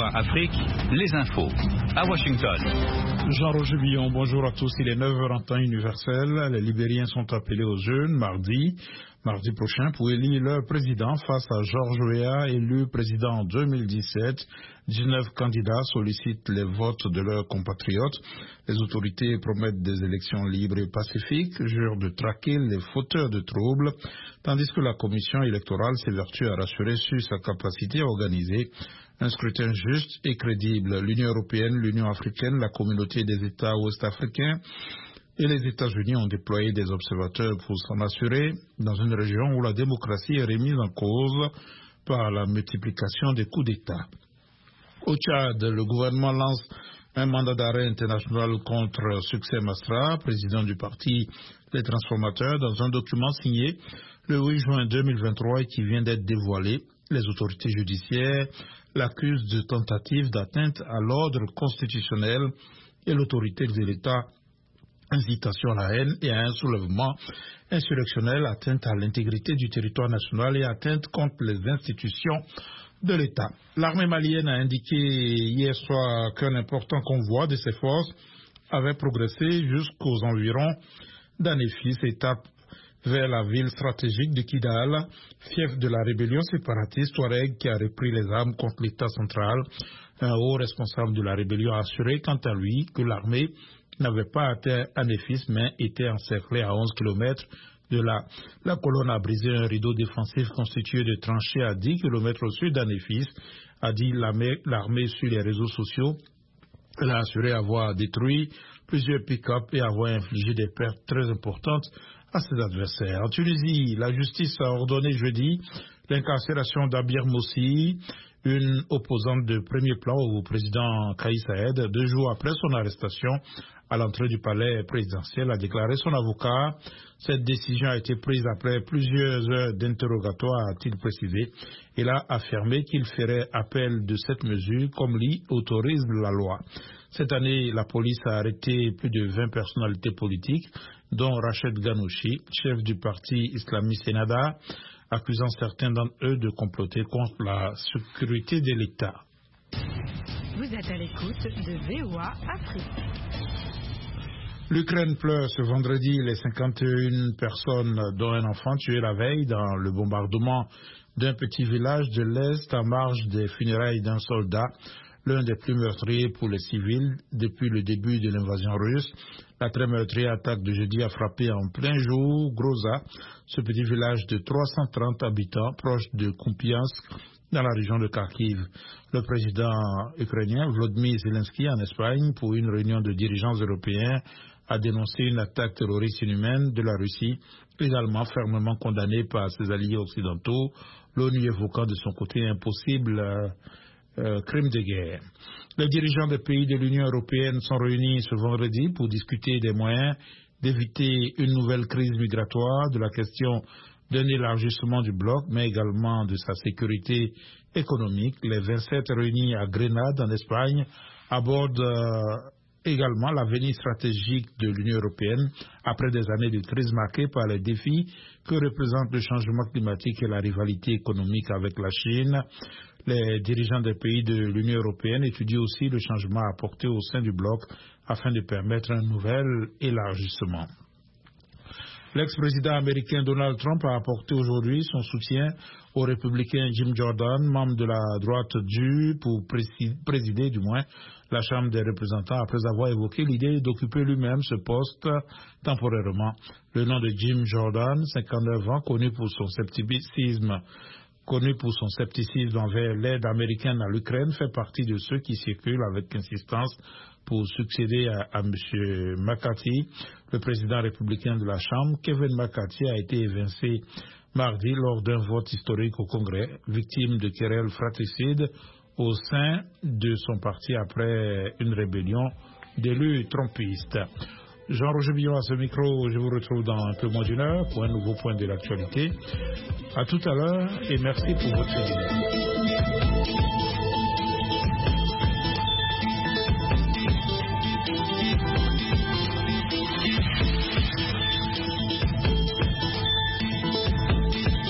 VOA Afrique, les infos. À Washington. Jean-Roger Billon, bonjour à tous. Il est 9h en temps universel. Les Libériens sont appelés aux urnes mardi prochain pour élire leur président face à George Weah, élu président en 2017. 19 candidats sollicitent les votes de leurs compatriotes. Les autorités promettent des élections libres et pacifiques, jurent de traquer les fauteurs de troubles, tandis que la commission électorale s'évertue à rassurer sur sa capacité à organiser un scrutin juste et crédible. L'Union européenne, l'Union africaine, la communauté des États ouest-africains et les États-Unis ont déployé des observateurs pour s'en assurer dans une région où la démocratie est remise en cause par la multiplication des coups d'État. Au Tchad, le gouvernement lance un mandat d'arrêt international contre Succès Masra, président du parti Les Transformateurs, dans un document signé le 8 juin 2023 et qui vient d'être dévoilé. Les autorités judiciaires l'accusent de tentative d'atteinte à l'ordre constitutionnel et l'autorité de l'État, incitation à la haine et à un soulèvement insurrectionnel, atteinte à l'intégrité du territoire national et atteinte contre les institutions de l'État. L'armée malienne a indiqué hier soir qu'un important convoi de ses forces avait progressé jusqu'aux environs d'Anefis, étape vers la ville stratégique de Kidal, fief de la rébellion séparatiste Touareg qui a repris les armes contre l'État central. Un haut responsable de la rébellion a assuré quant à lui que l'armée n'avait pas atteint Anefis mais était encerclée à 11 km de là. La colonne a brisé un rideau défensif constitué de tranchées à 10 km au sud d'Anefis, a dit l'armée sur les réseaux sociaux. Elle a assuré avoir détruit plusieurs pick-up et avoir infligé des pertes très importantes à ses adversaires. En Tunisie, la justice a ordonné jeudi l'incarcération d'Abir Mossi, une opposante de premier plan au président Kais Saied, 2 jours après son arrestation à l'entrée du palais présidentiel, a déclaré son avocat. Cette décision a été prise après plusieurs heures d'interrogatoire, a-t-il précisé. Il a affirmé qu'il ferait appel de cette mesure comme l'y autorise la loi. Cette année, la police a arrêté plus de 20 personnalités politiques, dont Rached Ghannouchi, chef du parti islamiste Ennahda, accusant certains d'entre eux de comploter contre la sécurité de l'État. Vous êtes à l'écoute de VOA Afrique. L'Ukraine pleure ce vendredi les 51 personnes, dont un enfant tué la veille dans le bombardement d'un petit village de l'Est en marge des funérailles d'un soldat, l'un des plus meurtriers pour les civils depuis le début de l'invasion russe. La très meurtrière attaque de jeudi a frappé en plein jour Groza, ce petit village de 330 habitants proche de Kupiansk, dans la région de Kharkiv. Le président ukrainien Volodymyr Zelensky en Espagne, pour une réunion de dirigeants européens, a dénoncé une attaque terroriste inhumaine de la Russie, également fermement condamnée par ses alliés occidentaux, l'ONU évoquant de son côté un possible crime de guerre. Les dirigeants des pays de l'Union européenne sont réunis ce vendredi pour discuter des moyens d'éviter une nouvelle crise migratoire, de la question d'un élargissement du bloc, mais également de sa sécurité économique. Les 27 réunis à Grenade, en Espagne, abordent également l'avenir stratégique de l'Union européenne après des années de crise marquées par les défis que représentent le changement climatique et la rivalité économique avec la Chine. Les dirigeants des pays de l'Union européenne étudient aussi le changement apporté au sein du bloc afin de permettre un nouvel élargissement. L'ex-président américain Donald Trump a apporté aujourd'hui son soutien au républicain Jim Jordan, membre de la droite dure, pour présider du moins la Chambre des représentants après avoir évoqué l'idée d'occuper lui-même ce poste temporairement. Le nom de Jim Jordan, 59 ans, connu pour son scepticisme envers l'aide américaine à l'Ukraine, fait partie de ceux qui circulent avec insistance pour succéder à M. McCarthy. Le président républicain de la Chambre, Kevin McCarthy, a été évincé mardi lors d'un vote historique au Congrès, victime de querelles fratricides au sein de son parti après une rébellion d'élus trumpistes. Jean-Roger Billon à ce micro, je vous retrouve dans un peu moins d'une heure pour un nouveau point de l'actualité. À tout à l'heure et merci pour votre fidélité.